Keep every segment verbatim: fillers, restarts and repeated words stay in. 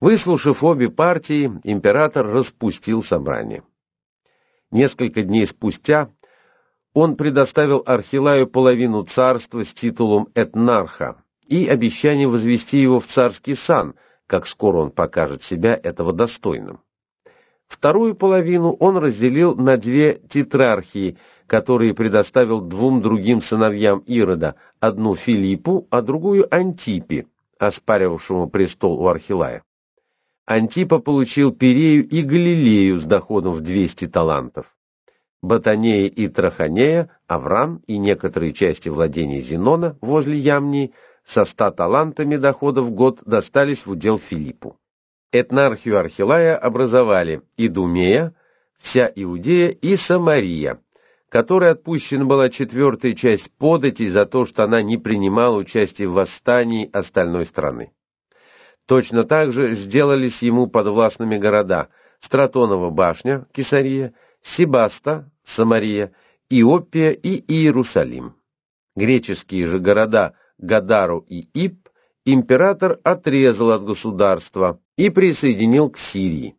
Выслушав обе партии, император распустил собрание. Несколько дней спустя он предоставил Архилаю половину царства с титулом этнарха и обещание возвести его в царский сан, как скоро он покажет себя этого достойным. Вторую половину он разделил на две тетрархии, которые предоставил двум другим сыновьям Ирода, одну Филиппу, а другую Антипе, оспаривавшему престол у Архилая. Антипа получил Пирею и Галилею с доходом в двести талантов. Батанея и Траханея, Аврам и некоторые части владений Зенона возле Ямнии со ста талантами дохода в год достались в удел Филиппу. Этнархию Архилая образовали Идумея, вся Иудея и Самария, которой отпущена была четвертая часть податей за то, что она не принимала участия в восстании остальной страны. Точно так же сделались ему подвластными города Стратонова башня, Кесария, Себаста, Самария, Иоппия и Иерусалим. Греческие же города Гадару и Ип император отрезал от государства и присоединил к Сирии.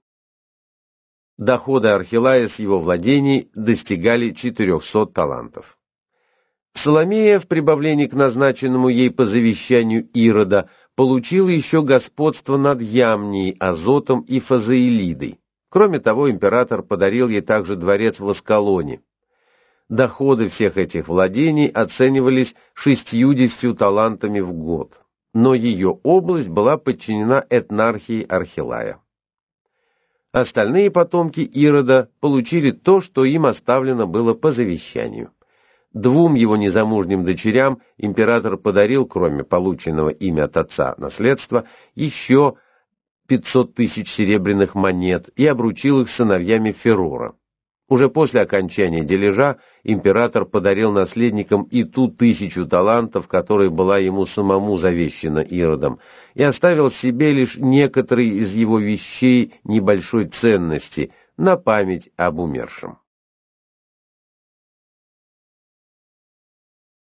Доходы Архилая с его владений достигали четырехсот талантов. Соломея, в прибавлении к назначенному ей по завещанию Ирода, получила еще господство над Ямнией, Азотом и Фазаилидой. Кроме того, император подарил ей также дворец в Аскалоне. Доходы всех этих владений оценивались шестьюдесятью талантами в год, но ее область была подчинена этнархии Архилая. Остальные потомки Ирода получили то, что им оставлено было по завещанию. Двум его незамужним дочерям император подарил, кроме полученного ими от отца наследства, еще пятьсот тысяч серебряных монет и обручил их сыновьями Ферора. Уже после окончания дележа император подарил наследникам и ту тысячу талантов, которая была ему самому завещана Иродом, и оставил себе лишь некоторые из его вещей небольшой ценности на память об умершем.